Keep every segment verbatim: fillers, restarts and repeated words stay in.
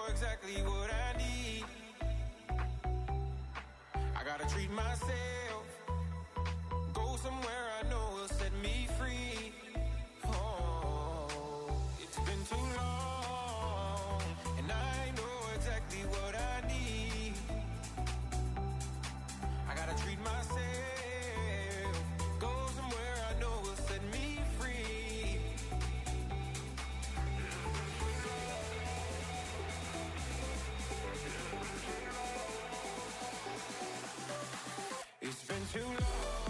exactly what I need. I gotta treat myself, go somewhere I know will set me free. Oh, it's been too long, and I know exactly what I need. I gotta treat myself, go somewhere I know will set me free. It's been too long.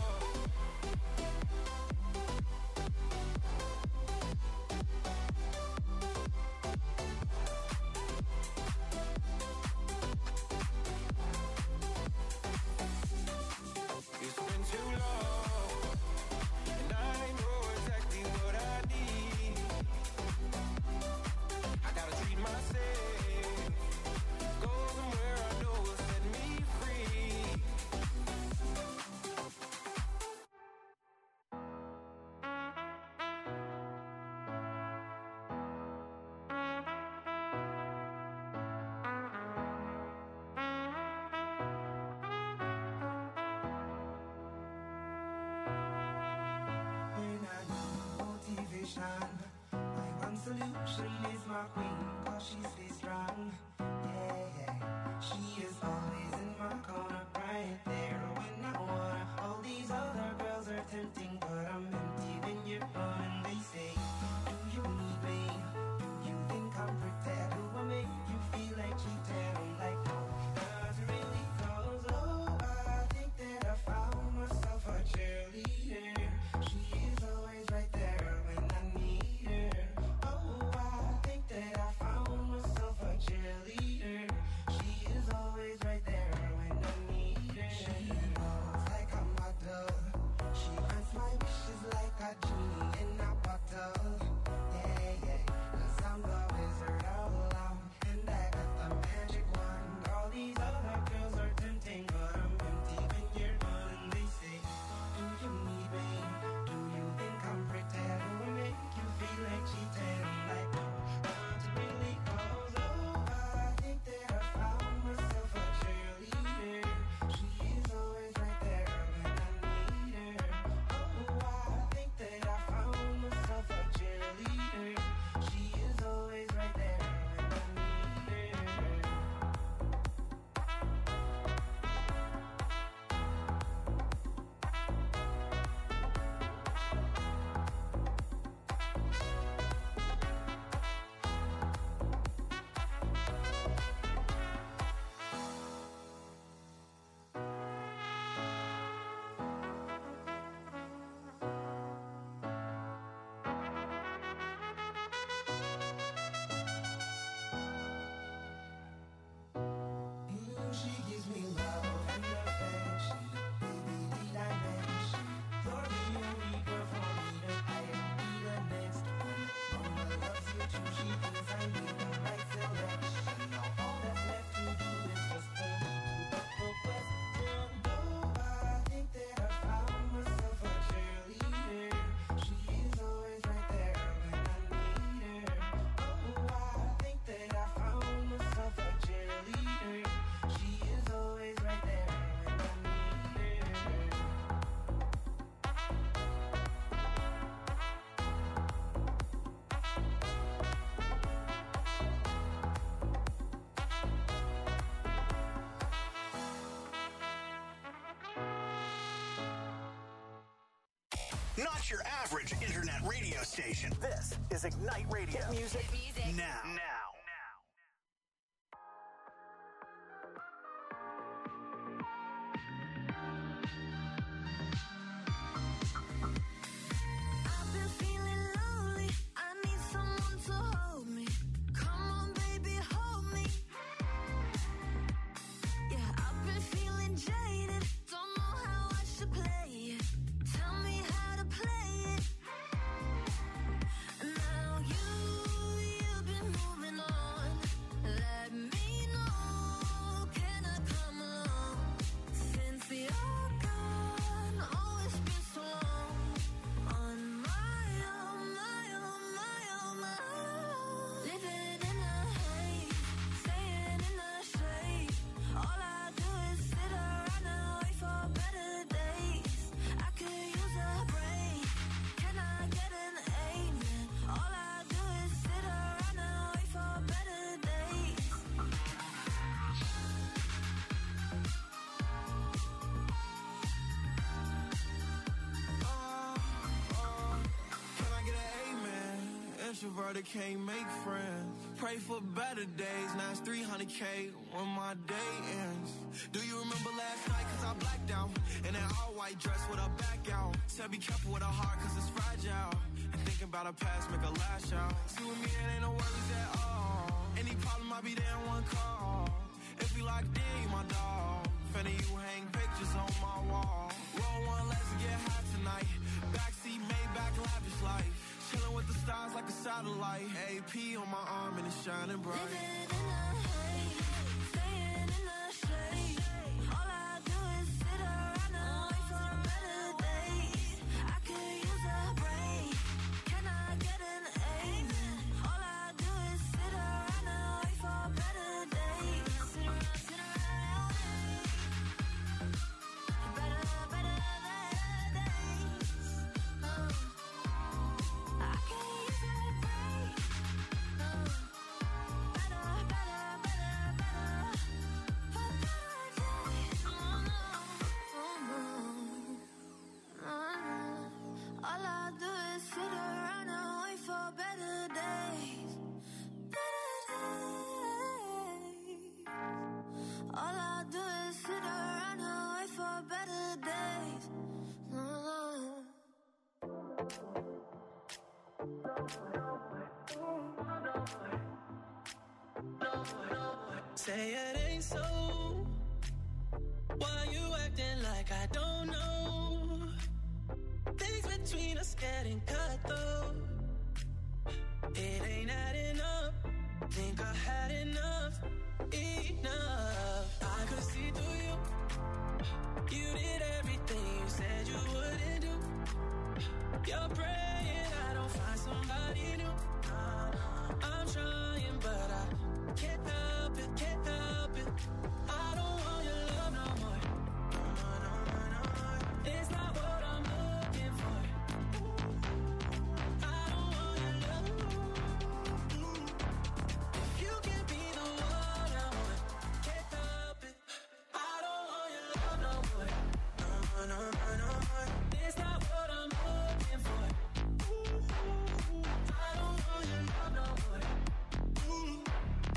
Not your average internet radio station. This is Ignite Radio. Hit music. Hit music. Now. Now. Now you, you've been moving Introverted can't make friends. Pray for better days. Now it's three hundred K when my day ends. Do you remember last night? Cause I blacked out. In an all white dress with her back out. Said be careful with her heart cause it's fragile. And thinking about her past make her lash out. See with me it ain't no worries at all. Any problem I'll be there in one call. If we locked in, you my dog. Finna you hang pictures on my wall. Roll one, let's get high tonight. Backseat Maybach, lavish life. Chilling with the stars like a satellite. A P on my arm and it's shining bright. Living in the haze, staying in the shade. All I do is sit around and wait for better days. I could use a break. Can I get an amen? All I do is sit around and wait for better days. Sit around, sit around. Better, better days. Oh. I can't use a break. Oh. Better, better, better, better. For better days. Oh no, oh no, oh no. All I do is sit around and wait for better days. Better days. All I do is sit around and wait for better days. Oh. Say it ain't so. Why you acting like I don't know? Things between us getting cut though. It ain't adding up. Think I had enough, enough. I could see through you. You did everything you said you wouldn't do. You're praying I don't find somebody new. I'm trying but I can't help it, can't help it. I don't want your love no more. No, no, no, no. It's not what I'm looking for. I don't want your love. If you can be the one I want, can't help it. I don't want your love no more. No, no, no, no. It's not what I'm looking for. I don't want your love no more.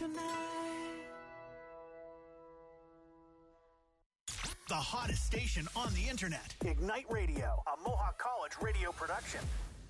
tonight. The hottest station on the internet. Ignite Radio, a Mohawk College radio production.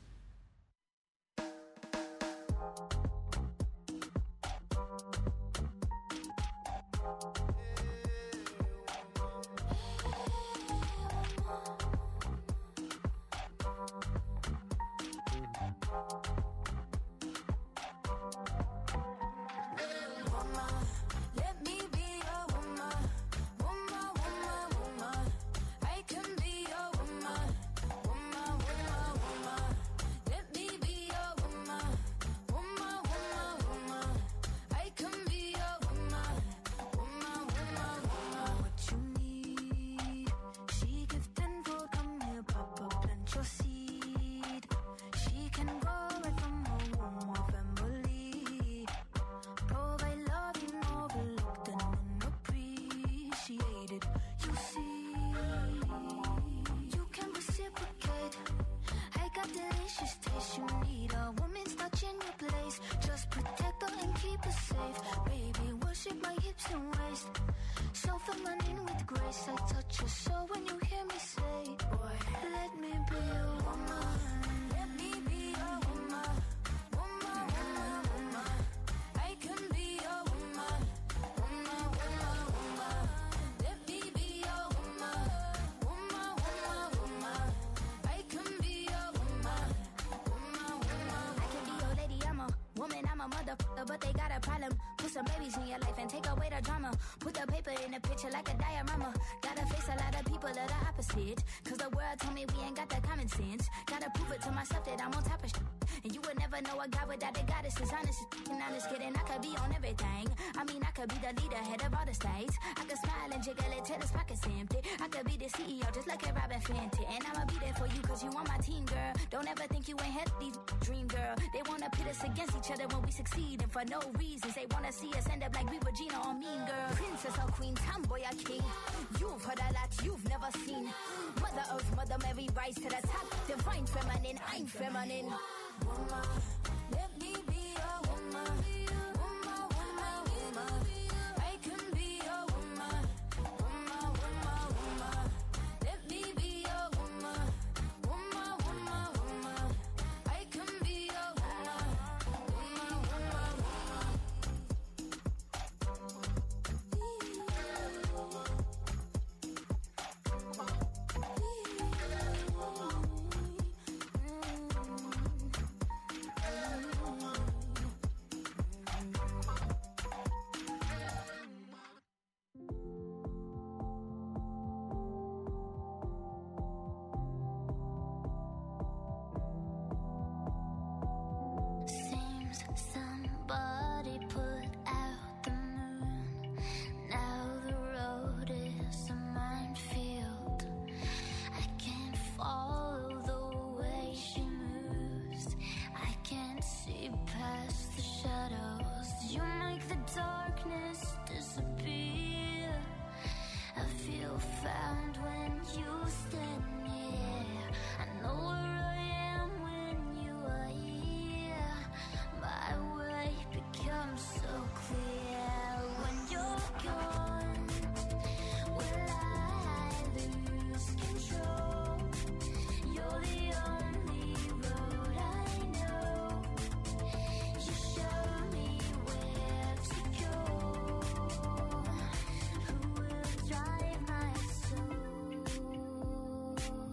But they got a problem. Put some babies in your life and take away the drama. Put the paper in the picture like a diorama. Gotta face a lot of people that are opposite. Cause the world told me we ain't got that common sense. Gotta prove it to myself that I'm on top of shit. And you would never know a God without a goddess. Is honest, and honest kidding. I could be on everything. I mean, I could be the leader, head of all the states. I could smile and jiggle it till his pockets empty. I could be the C E O just like a Robin Fenty. And I'ma be there for you cause you on my team, girl. Don't ever think you ain't had these dream, girl. They wanna pit us against each other when we succeed. And for no reasons, they wanna see us end up like we Regina or Mean Girl. Princess or queen, tomboy or king. You've heard a lot you've never seen. Mother Earth, Mother Mary, rise to the top. Divine feminine, I'm feminine. Woman, let me be a woman. Woman, woman, woman. I can be a woman. Woman, woman, woman. Let me be a woman. Woman, woman, woman. I can be a woman. Woman, woman, woman. Somebody put out the moon. Now the road is a minefield. I can't follow the way she moves. I can't see past the shadows. You make the darkness disappear. I feel found when you stand near. I know where I am when you are here. My way becomes so clear when you're gone. Will I lose control? You're the only road I know. You show me where to go. Who will drive my soul?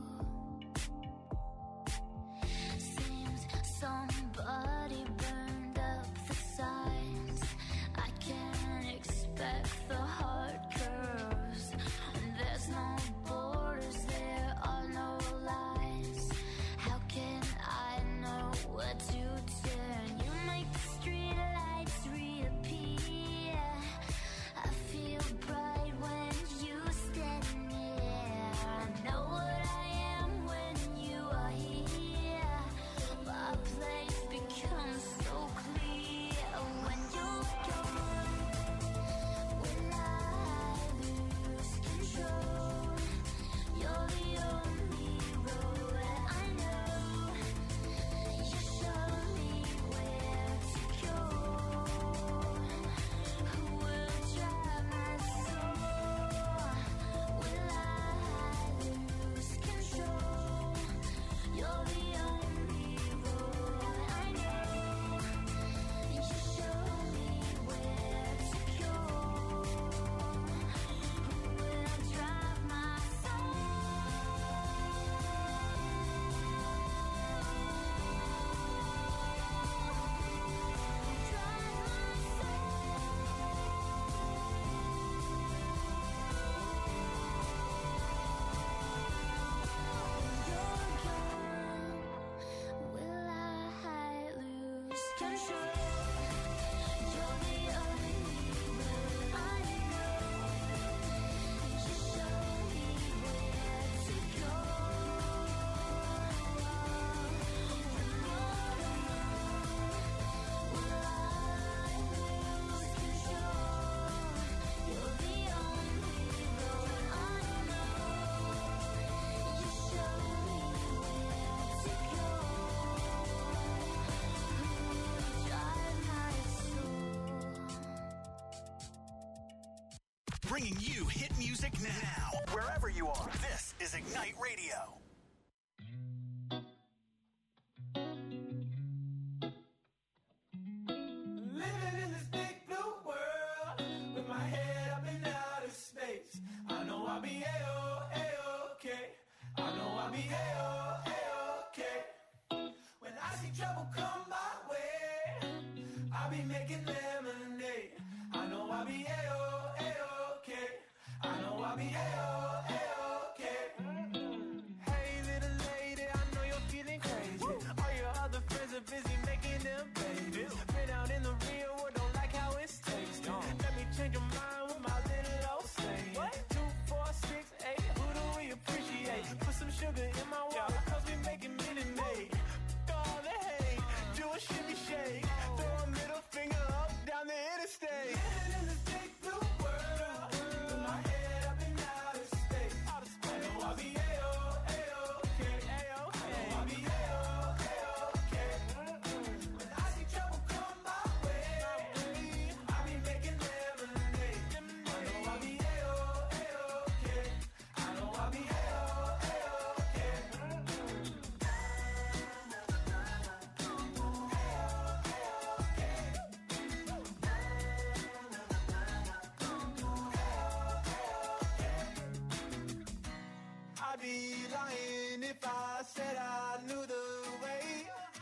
bringing you hit music now. Wherever you are, this is Ignite Radio. Living in this big blue world with my head up in outer space. I know I'll be A-O, A-okay. I know I'll be A-O, A-okay. When I see trouble come my way, I'll be making lemonade. I know I'll be A-O, A-okay. I know I'll be A-O, A-okay. Hey little lady, I know you're feeling crazy. All your other friends are busy making them babies. Been out in the real world, don't like how it tastes. Let me change your mind with my little old saying. Two, four, six, eight, who do we appreciate? Put some sugar in my water, cause we making Minute Maid. All the hate, do a shimmy shake. Throw a middle finger up down the interstate. Living in this big blue world with my head up in outer space. I know I'll be A-O, A-okay. I know I'll be A-O, A-okay. When I see trouble come my way, I'll be making lemonade. I know I'll be A-O, A-okay. I know I'll be A-O, A-okay. I'd be lying if I said I knew the way.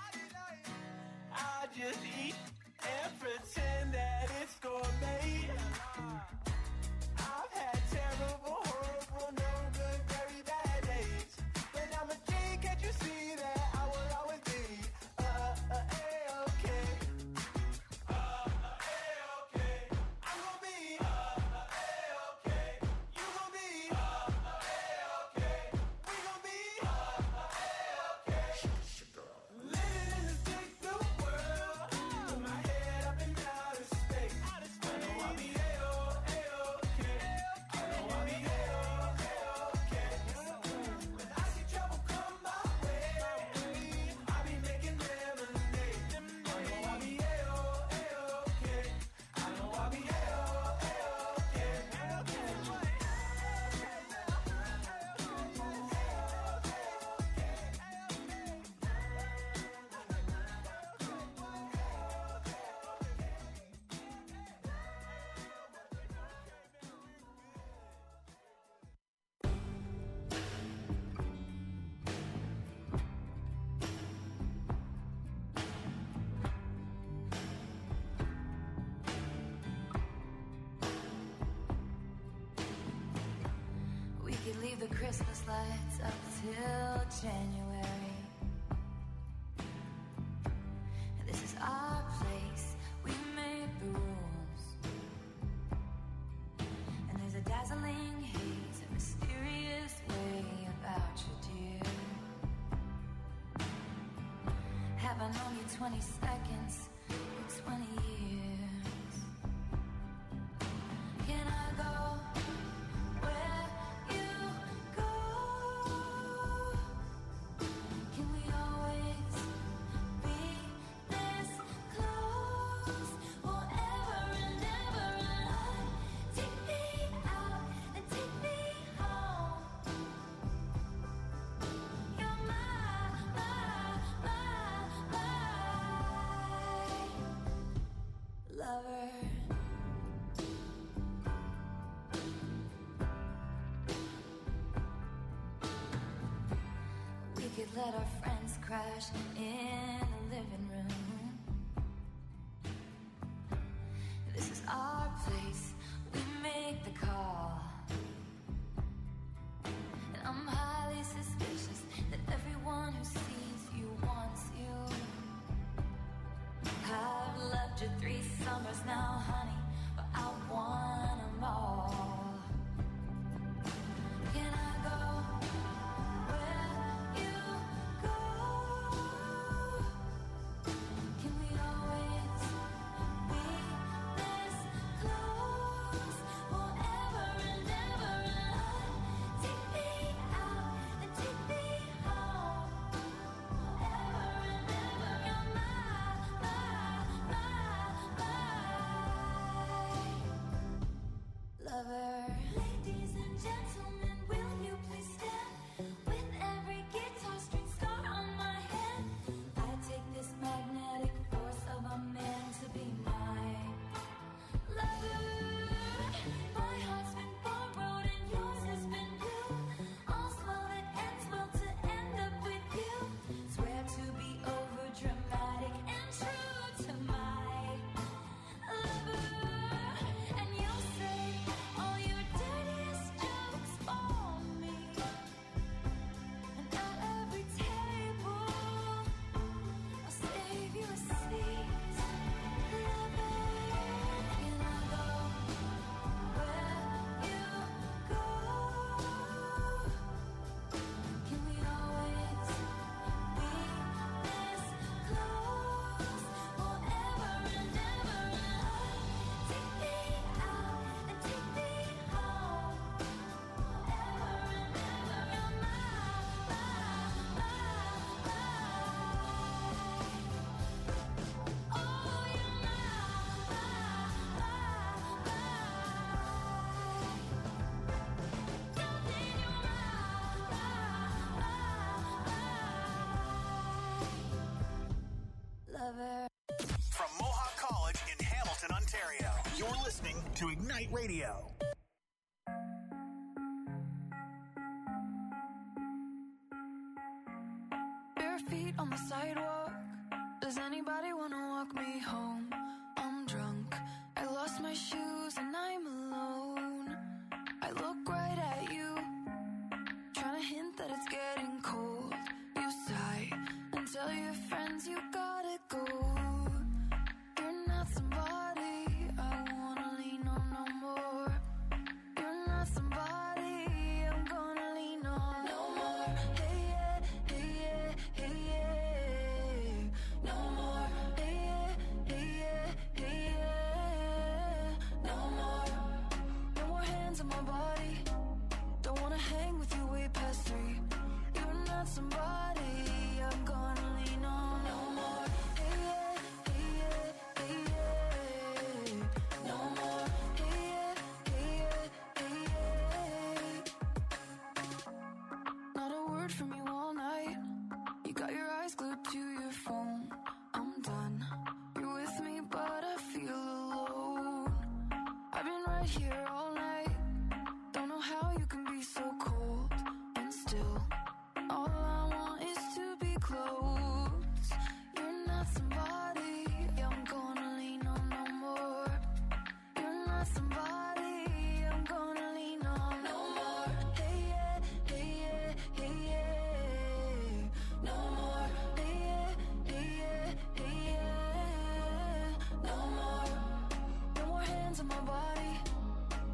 I just eat and pretend that it's gourmet. I've had terrible, horrible, no good, very bad days. When I'm a G, can't you see that I will always be uh, uh, A-okay. Uh, uh, A-okay. I'm gonna be uh, uh, A-okay. You gonna be uh, uh, A-okay. We gonna be uh, uh, A-okay. Living in this big blue world with my head up in outer space. I know I'll be A-O, A-okay. I know I'll be A-O, A-okay. When I see trouble come my way, I'll be making lemonade. I know I'll be A-O, A-okay. I know I'll be A-O, A-okay. We could leave the Christmas lights up till January. This is our place, we made the rules. And there's a dazzling haze, a mysterious way about you, dear. Have I known you twenty seconds or twenty years? Can I go where you go? Can we always be this close? Forever and ever and on. Take me out and take me home. You're my, my, my, my lover. We could let our friends crash in the living room. This is our place, we make the call. And I'm highly suspicious that everyone who sees you wants you. I've loved you three summers now, honey, but I want them all. Can I go where you go? Can we always be this close? Forever and ever and on. Take me out and take me home. Forever and ever, you're my, my, my, my. Ignite Radio. Bare feet on the sidewalk. Does anybody wanna walk me home? I'm drunk. I lost my shoes and I'm alone. I look right at you, trying to hint that it's getting cold. You sigh and tell your friends you gotta go. You're not somebody I wanna lean on no more. You're not somebody I'm gonna lean on no more. Hey yeah, hey yeah, hey yeah. No more. Hey yeah, hey yeah, hey yeah. No more. No more hands on my body. Don't wanna hang with you way past three. You're not somebody I'm gonna lean on no more. Hey yeah, hey yeah, hey yeah. No more. Hey yeah, hey yeah, hey yeah. Not a word from you all night. You got your eyes glued to your phone. I'm done. You're with me, but I feel alone. I've been right here all night. Don't know how you can be so cold and still. All I want is to be close. You're not somebody I'm gonna lean on no more. You're not somebody I'm gonna lean on no more. Hey yeah, hey yeah, hey yeah. No more. Hey yeah, hey yeah, hey yeah. No more. No more hands on my body.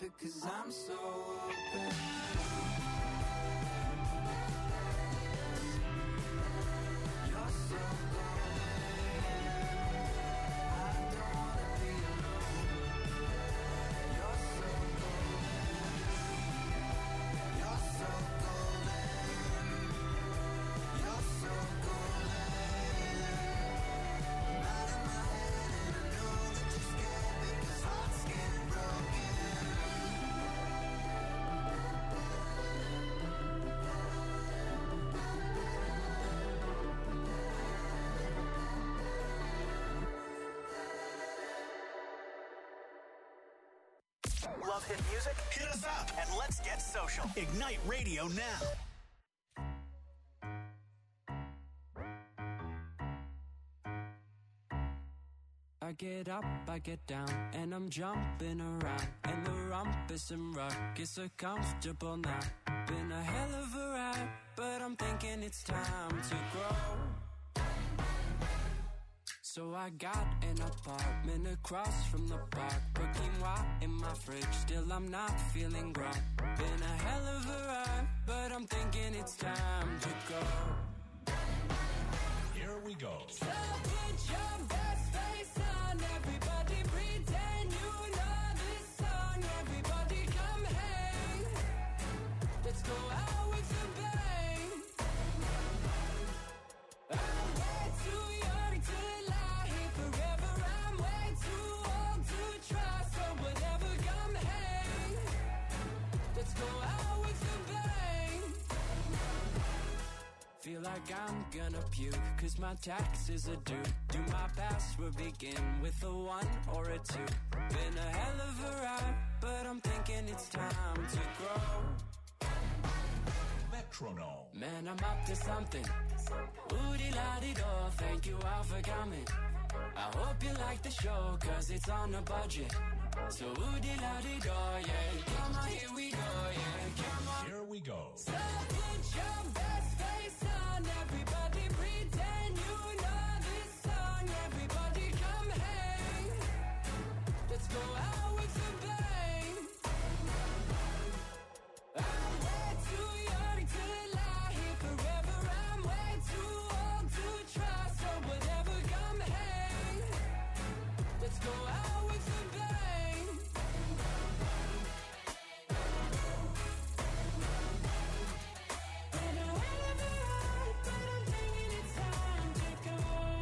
because I'm so open. You're so golden. I don't wanna be alone. You're so golden. You're so golden. You're so golden. I'm out of my head and I know that you're scared because hearts get broken. Love hit music? Hit us up and let's get social. Ignite Radio now. I get up, I get down, and I'm jumping around. And the rumpus and ruckus are comfortable now. Been a hell of a ride, but I'm thinking it's time to grow. So I got an apartment across from the park. Quinoa in my fridge, still I'm not feeling grown. Been a hell of a ride, but I'm thinking it's time to go. Here we go. So put your best face on, everybody pretend you know this song. Everybody come hang, let's go out with a bang. I'm way too young to lie here forever. I'm way too old to try, so whatever, come hang, let's go out with a bang. Feel like I'm gonna puke, cause my taxes are due. Do my password begin with a one or a two? Been a hell of a ride, but I'm thinking it's time to grow. Metronome. Man, I'm up to something. Ooh-dee-la-dee-do, thank you all for coming. I hope you like the show, cause it's on a budget. So ooh-dee-la-dee-do, yeah. Come on, here we go, yeah. Come on. Here we go. So put your best face on, everybody pretend you know this song. Everybody come hang, let's go out with a bang. I'm way too young to lie here forever. I'm way too old to try, so whatever, come hang, let's go out with a bang. Been a hell of a ride, but I'm thinking it's time to go.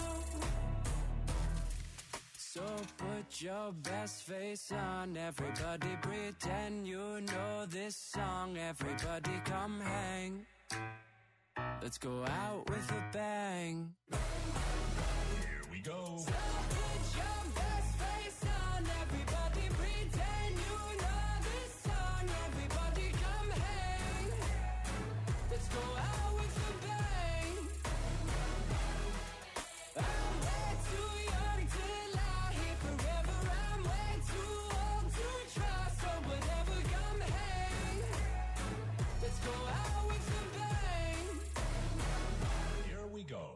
So put your best face on, everybody pretend you know this song. Everybody come hang, let's go out with a bang. Here we go. So put your best face on, everybody pretend you know this song. Everybody come hang, let's go out with a bang. I'm way too young to lie here forever. I'm way too old to try, so whatever, come hang, let's go out with a bang. Here we go.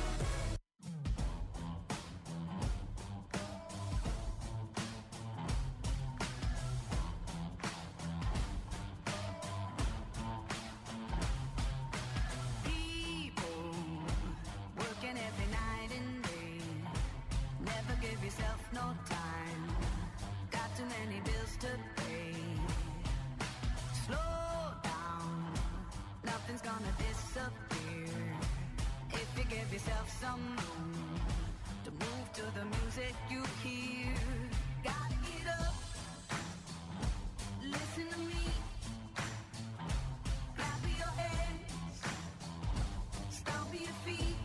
People working every night and day. Never give yourself no time. Got too many bills to pay. Slow down, nothing's gonna disappear. If you give yourself some room to move to the music you hear. Gotta get up, listen to me. Clap your hands, stomp your feet.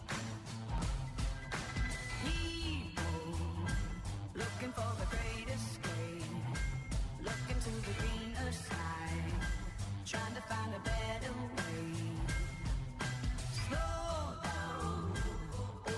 People looking for the great escape, looking to the greener side, trying to find a better way. Slow down,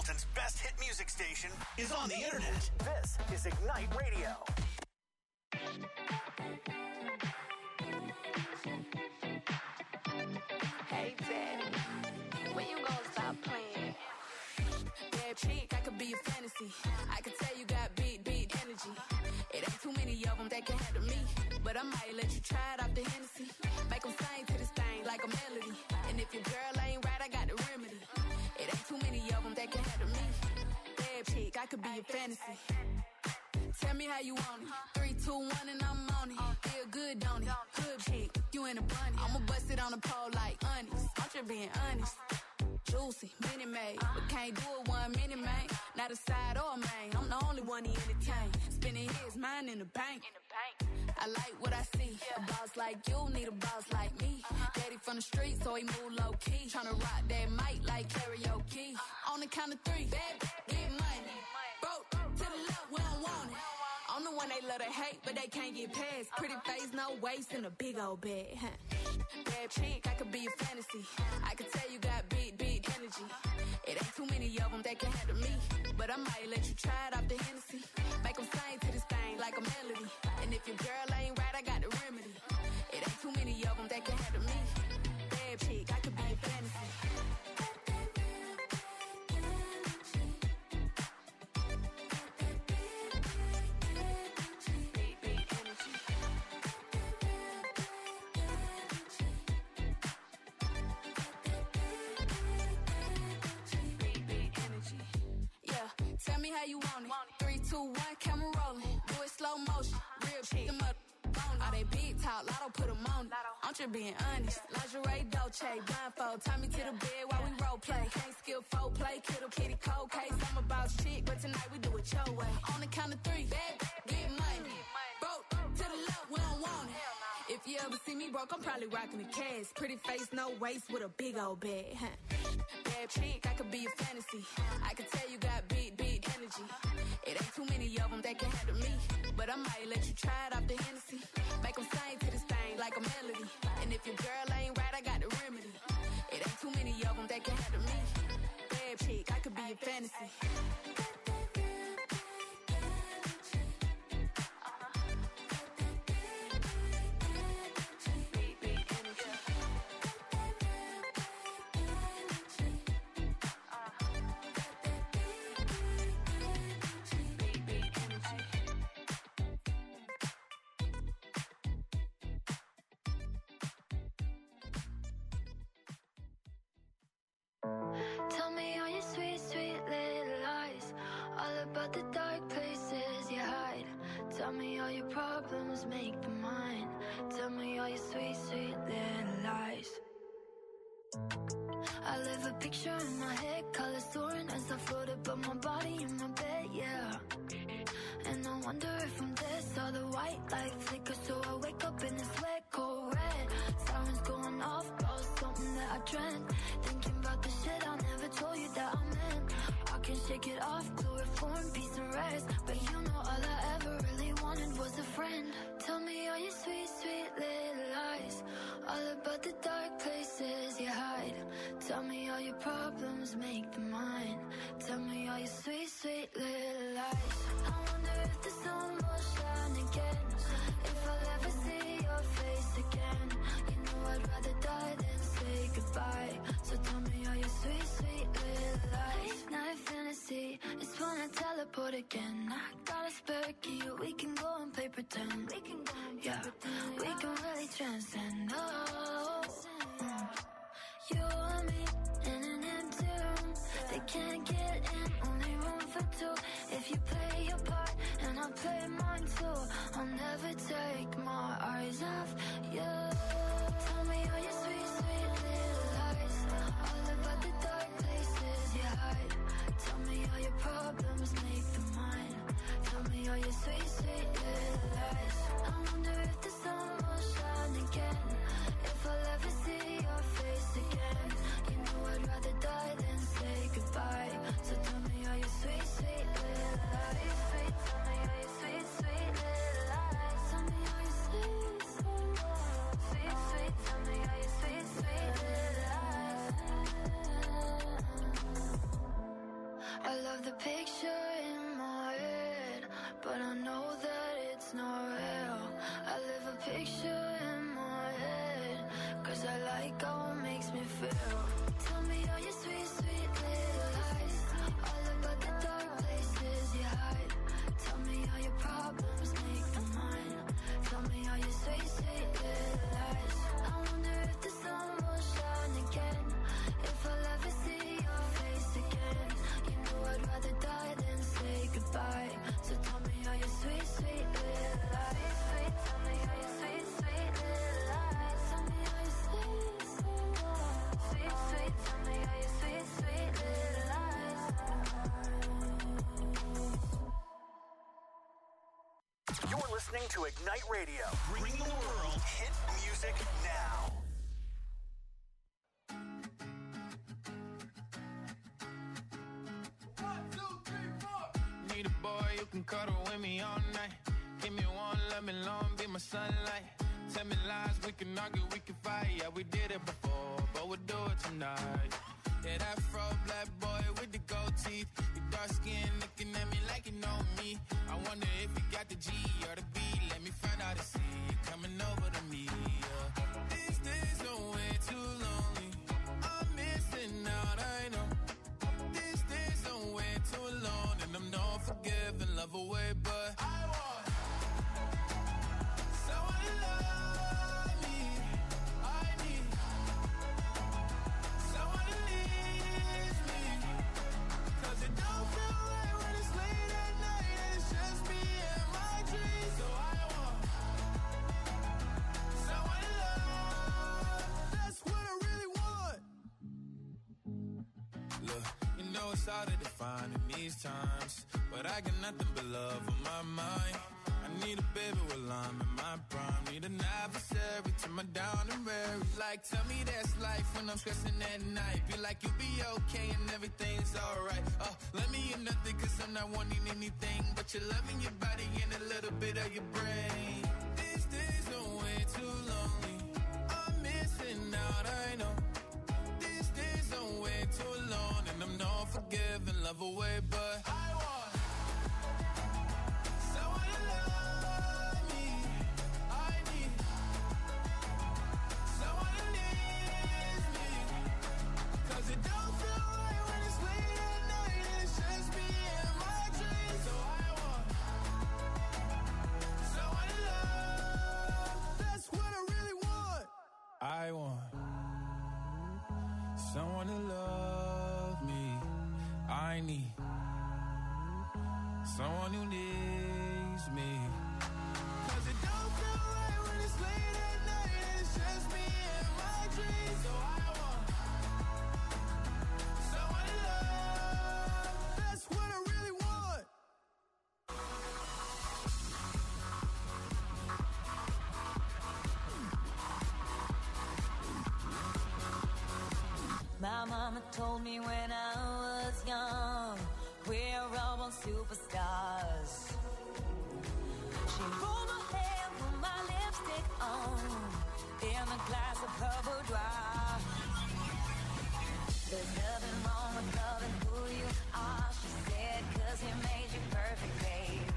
Hamilton's best hit music station is on the internet. This is Ignite Radio. Hey, Daddy, when you gonna stop playing? Bad chick, I could be a fantasy. I could tell you got big, big energy. It ain't too many of them that can handle me. But I might let you try it off the Hennessy. Make them sing to this thing like a melody. And if your girl ain't right, I got the remedy. It ain't too many of them that can handle me. Bad chick, I could be a fantasy. Tell me how you want it. Three, two, one, and I'm on it. Feel good, don't it? Hood chick, you in a bunny. I'ma bust it on the pole like honest. I'm just being honest. Juicy, mini made, but can't do it one minute, man. Not a side or a main. I'm the only one he entertain. Spending his mind in the bank. I like what I see. A boss like you need a boss like me. Daddy from the street, so he move low key. Tryna rock that mic like karaoke. On the count of three, bad, get money. Broke to the left, we don't want it. I'm the one they love to hate, but they can't get past. Pretty face, no waist, and a big old bag. Huh? Bad chick, I could be a fantasy. I could tell you got big, big energy. It ain't too many of them that can handle me. But I might let you try it off the Hennessy. Make them sing to this thing like a melody. And if your girl ain't right, I got the remedy. It ain't too many of them that can handle me. Bad chick, I could be a fantasy. Tell me how you want it. Three, two, one, camera rolling. Do it slow motion. Real shit. Them up bone. All they big talk, Lotto put them on it. I'm just being honest. Lingerie, Dolce, blindfold. Tie me to the bed while we role play. Can't skill folk play. Kiddo, kitty, cold case. I'm about shit, but tonight we do it your way. On the count of three, bad, get money. Broke to the left, we don't want it. If you ever see me broke, I'm probably rocking the cash. Pretty face, no waist, with a big old bag. Huh? Bad chick, I could be a fantasy. I could tell you got big, big energy. It ain't too many of them that can handle me. But I might let you try it off the Hennessy. Make them sing to this thing like a melody. And if your girl ain't right, I got the remedy. It ain't too many of them that can handle me. Bad chick, I could be a fantasy. Tell me all your sweet, sweet little lies. All about the dark places you hide. Tell me all your problems, make them mine. Tell me all your sweet, sweet little lies. I live a picture in my head, colors soaring as I float above my body in my bed, yeah. And I wonder if I'm dead, saw the white light flicker, so I wake up in this wet, cold red. Sirens going off, about something that I dreamt. Thinking about the shit I never told you that I meant. I can shake it off, chloroform, peace and rest. But you know all I ever really wanted was a friend. Tell me all your sweet, sweet little lies. All about the dark places you hide. Tell me all your problems, make them mine. Tell me all your sweet, sweet little lies. I wonder if the sun will shine again. If I'll ever see your face again. You know I'd rather die than say goodbye. So tell me all your sweet, sweet little lies. Night fantasy, it's when I teleport again. I got a spare key, we can go and play pretend. We can go and yeah, pretend. We can really transcend. Oh, mm. You and me in an empty room. They can't get in, only room for two. If you play your part and I play mine too, I'll never take my eyes off you. Tell me all your sweet, sweet little lies. All about the dark places you hide. Tell me all your problems, make them mine. Tell me all your sweet, sweet little lies. I wonder if the sun will shine again. If I'll ever see your face again. You know I'd rather die than say goodbye. So tell me all your sweet, sweet little lies. Sweet, tell me all your sweet, sweet little lies. Tell me all your sweet, sweet, sweet, sweet. Tell me all your sweet, sweet little lies. I I love the picture in my head, but I know that it's not real. I live a picture in my head, cause I like how it makes me feel. Tell me all your sweet, sweet little lies, all about the dark places you hide. Tell me all your problems make them mine. Tell me all your sweet, sweet little lies. I wonder if the sun will shine again, if I'll ever see your face again. You know I'd rather die than say goodbye. So tell me all your sweet, sweet little lies. Sweet, tell me all your sweet, sweet little lies. Tell me all your sweet, sweet lies. Sweet, sweet, tell me all your sweet, sweet little lies. You're listening to Ignite Radio. Bring the world hit music now. Need a boy who can cuddle with me all night. Give me one, let me long, be my sunlight. Tell me lies, we can argue, we can fight. Yeah, we did it before, but we'll do it tonight. Yeah, that fro black boy with the gold teeth. Your dark skin looking at me like you know me. I wonder if you got the G or the B. Let me find out and see you coming over to me. Yeah. These days are way too lonely. I'm missing out, I know. These days are way too alone, and I'm not forgiving, love away, but I want someone to love me. I need someone to leave me, cause it don't feel right when it's late at night and it's just me and my dreams. So I want someone to love. That's what I really want. Look, you know it's hard to define in these times, but I got nothing but love on my mind. I need a baby while I'm in my prime. Need an adversary to my down and weary. Like, tell me that's life when I'm stressing at night. Be like, you'll be okay and everything's alright. Uh, let me in nothing cause I'm not wanting anything but your love in your body and a little bit of your brain. These days are way too lonely. I'm missing out, I know. These days are way too alone, and I'm not forgiving, love away, but I want someone to love me. I need someone to leave me, cause it don't feel right when it's late at night and it's just me and my dreams. So I want someone to love. That's what I really want. I want someone to love me. I need someone who needs me, cause it don't feel right when it's late at night and it's just me and my dreams. So I want someone to love. That's what I really want. My mama told me when I was young, we're all born superstars. She rolled my hair, put my lipstick on, in a glass of her boudoir. There's nothing wrong with loving who you are, she said, cause he made you perfect, babe.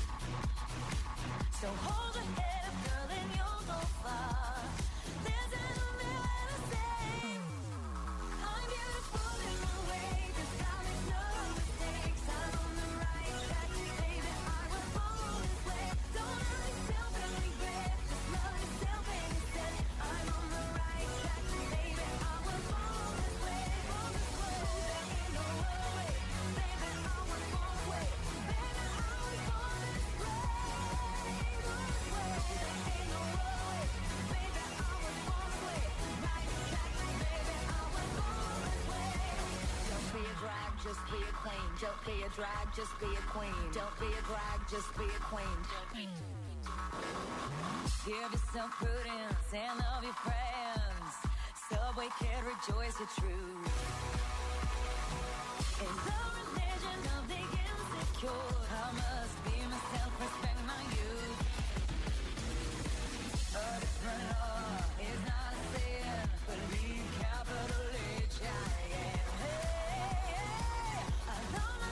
So hold your head up, girl, and you'll go far. There's an to say, I'm beautiful in my way, cause I make no mistakes. I'm on the right track, baby, I was born this way. Don't hurt yourself and regret, just love yourself and you said, I'm on the right track, baby, I was born this way, born this way. There ain't no other way, baby, I was born this way. Baby, I was born this way, born this way. There ain't no other way, baby, I was born this way. Right track, baby, I was born this way. Don't be a drag, just be a queen. Don't be a drag, just be a queen. Don't be a drag, just be a queen. Give yourself prudence and love your friends. Subway kid, rejoice your truth. In the religion of the insecure, I must be myself, respect my youth. A different law is not a sin, believe capital H I M. Hey, hey, I don't know.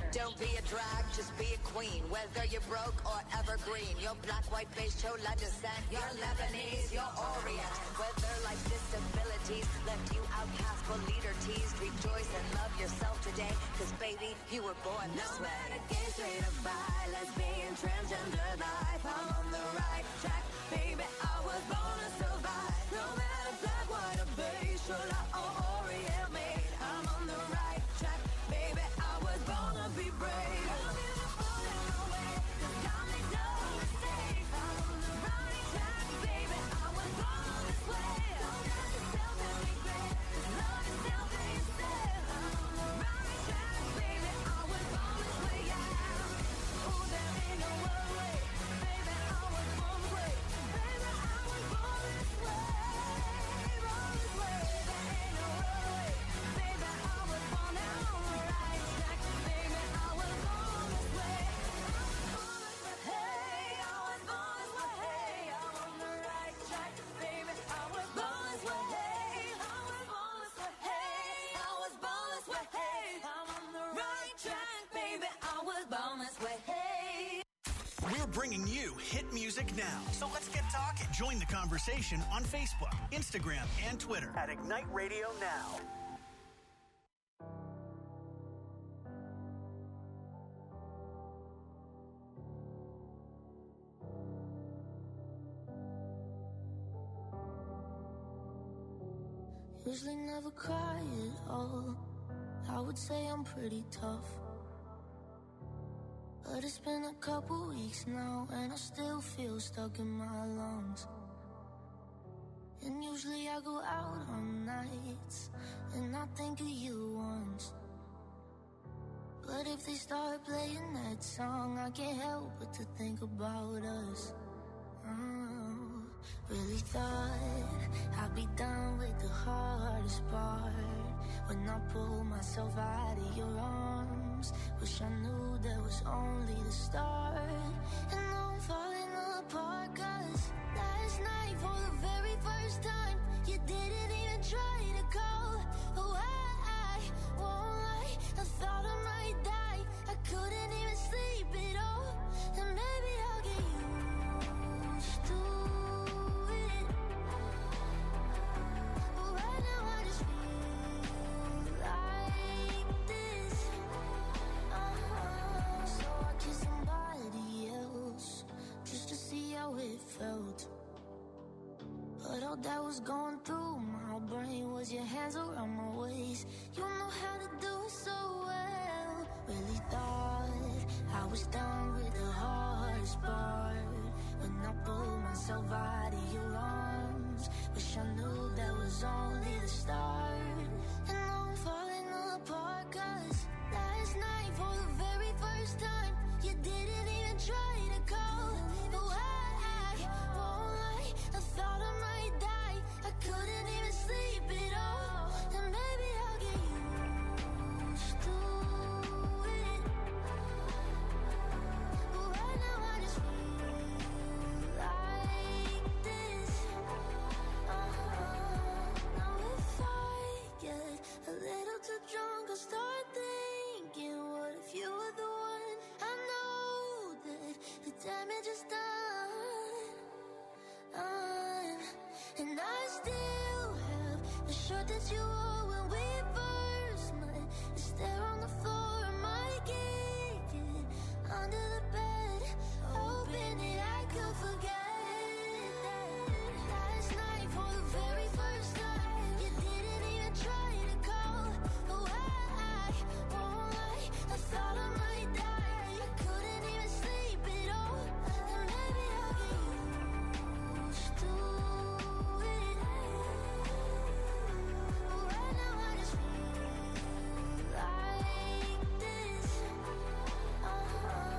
Don't be a drag, just be a queen. Whether you're broke or evergreen, your black, white, beige, chola descent, you're Lebanese, you're Orient. Whether life's disabilities left you outcast but leader teased, rejoice and love yourself today, cause baby, you were born this No way. matter gay, straight or bi, lesbian, transgender life, I'm on the right track, baby, I was born to survive. No matter black, white or beige, chola or Orient made, I'm on the right track, baby, I was born to be brave. I'm beautiful in my way, 'cause God made no mistakes. I'm on the right track, baby, I was born this way. Don't doubt yourself and regret, 'cause love is self and yourself. I'm on the right track, baby, I was born this way, yeah. Oh, there ain't no other way, baby, I was born this way. Baby, I was born this way, born this way. There ain't no other way, baby, I was born now on the right track, baby, I was born this way. Hey, I was born this way, hey, I'm on the right track, baby, I was born this way, hey, I was born this way, hey, I was born this way, hey, I'm on the right track, baby, I was born this way, hey. We're bringing you hit music now. So let's get talking. Join the conversation on Facebook, Instagram, and Twitter at Ignite Radio Now. Usually never cry at all. I would say I'm pretty tough. But it's been a couple weeks now, and I still feel stuck in my lungs. And usually I go out on nights, and I think of you once. But if they start playing that song, I can't help but to think about us. Oh, really thought I'd be done with the hardest part. When I pulled myself out of your arms, wish I knew that was only the start. And now I'm falling apart, 'cause last night for the very first time, you didn't even try to call. Oh, I, I won't lie, I thought I might die. I couldn't even sleep at all. And maybe I'll get used to it. But right now I just feel like this. Uh-huh. So I kissed somebody else just to see how it felt. But all that was going through my brain was your hands around my waist. You know how to do it so well. Really thought I was done with the hardest part. When I pulled myself out of your arms, wish I knew that was only the start. And now I'm falling apart, 'cause last night for the very first time, you didn't even try to call. No, I, I won't lie, I thought I might die. I couldn't even sleep at all. And maybe I'll get used to it. But right now I just feel like this. Uh-huh. Now if I get a little too drunk, I'll start thinking, what if you were the one? I know that the damage is done. Um, and I still have the shirt that you wore when we first met. It's there on the floor, I might kick it under the bed, hoping that I could forget that last night for the very first time, you didn't even try to call. Oh, I, I won't lie, I thought I might die. I couldn't even sleep at all. And maybe I'll get used to it. But right now I just feel like this. Uh-huh.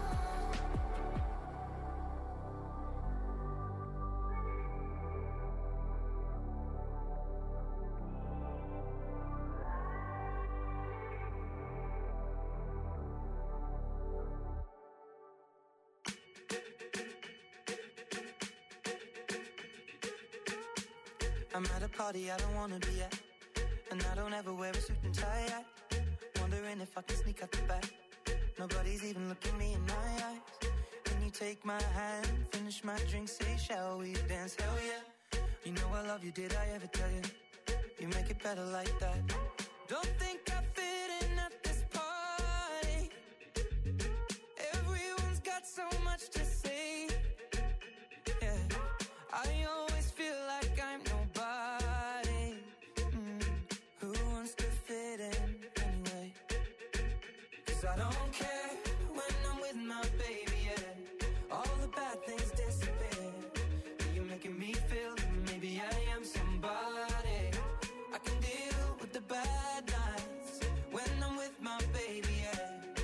I'm at a party I don't wanna be at, and I don't ever wear a suit and tie. I wondering if I can sneak out the back Nobody's even looking me in my eyes. Can you take my hand, finish my drink, say, shall we dance? Hell yeah. You know I love you, did I ever tell you? You make it better like that. Don't think I fit in at this party. Everyone's got so much to say. Yeah, I always feel like I'm nobody. Mm, who wants to fit in anyway? 'Cause I don't care when I'm with my baby, yeah. All the bad things disappear. You're making me feel that maybe I am somebody. I can deal with the bad nights when I'm with my baby, yeah.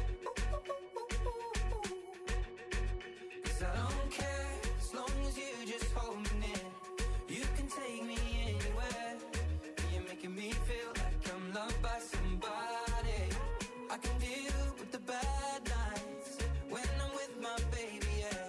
'Cause I don't care as long as you just hold me near. You can take me anywhere. You're making me feel like I'm loved by somebody. I can deal with the bad nights when I'm with my baby, yeah.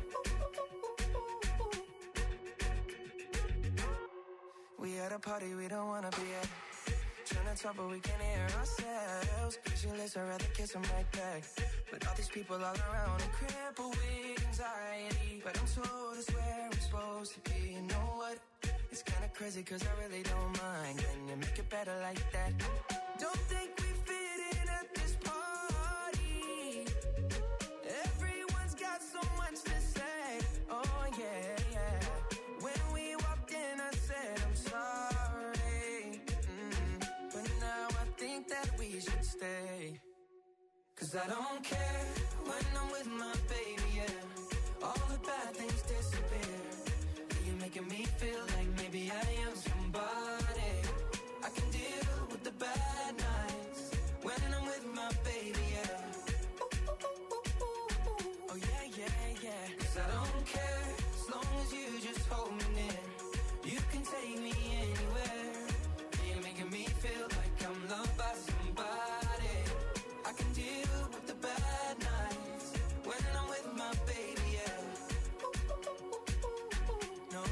We at a party we don't wanna be at. Trying to talk but we can't hear ourselves. Pictureless, I'd rather kiss them right back. But all these people all around and crippled with anxiety. But I'm told it's where I'm supposed to be. You know what? It's kinda crazy 'cause I really don't mind. Can you make it better like that? Don't think we fit in at this party. Everyone's got so much to say. Oh yeah, yeah. When we walked in I said I'm sorry. Mm, but now I think that we should stay. 'Cause I don't care when I'm with my baby, yeah. All the bad things disappear. You're making me feel like maybe I am somebody. I can deal with the bad nights when I'm with my baby, yeah. Oh yeah, yeah, yeah. 'Cause I don't care as long as you just hold me near. You can take me anywhere. You're making me feel like I'm loved by somebody. I can deal with the bad nights when I'm with my baby, yeah. No,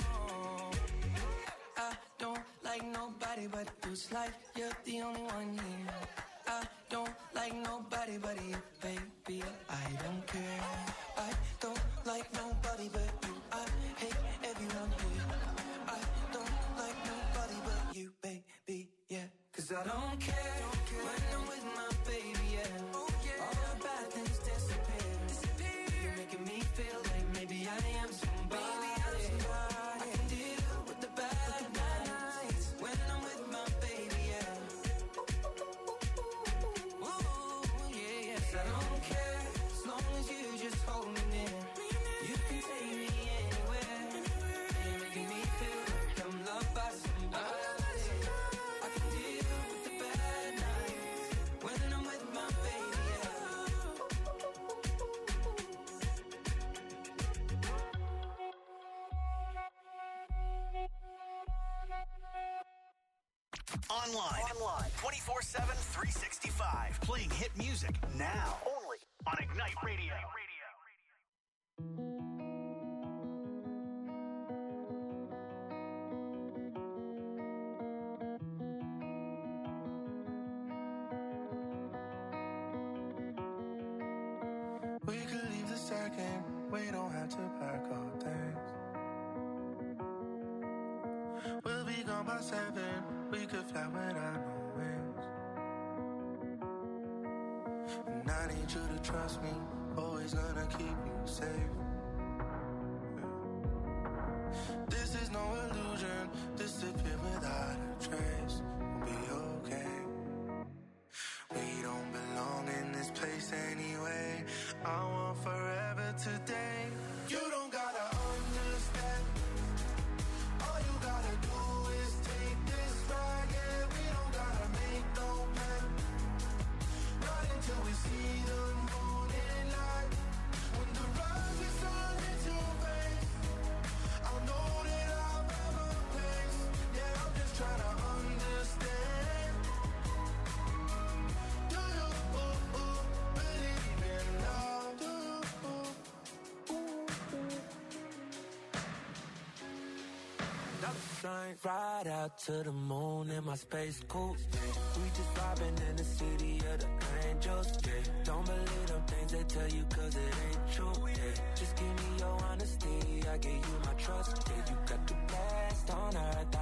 I don't like nobody but you. It's like you're the only one here. I don't like nobody but you, baby. I don't care. I don't like nobody but you. I hate everyone here. I don't like nobody but you, baby, yeah. 'Cause I don't care when I'm with my baby, yeah. All the bad things disappear. You're making me feel like maybe I am somebody. I can deal with the bad nights when I'm with my baby, yeah. Ooh, yeah, yeah. 'Cause I don't care as long as you just hold me near. You can take me anywhere. You're making me feel like I'm loved by somebody. I can deal with the bad nights when I'm with my baby, yeah. Online. Online. twenty-four seven, three sixty-five. Playing hit music now. Only on Ignite Radio. We could leave the second. We don't have to pack our things. We'll be gone by seven. We could fly without no wings. And I need you to trust me. Always gonna keep you safe. This is no illusion. Disappear without a trace. We'll be okay. We don't belong in this place anyway. I want forever today. You don't gotta understand. All you gotta do is take this ride. Yeah, we don't gotta make no plan. Not until we see the morning light. When the rise is on into face, I'll know that I'll have a place. Yeah, I'm just trying to understand. Do you ooh, ooh, believe in love? Do you ooh, ooh, ooh. Dollar sign, ride out to the moon in my space coupe. We just vibing in the city of the angels. angels, yeah. Don't believe them things they tell you cause it ain't true, yeah. Just give me your honesty, I give you my trust, yeah. You got the best on earth,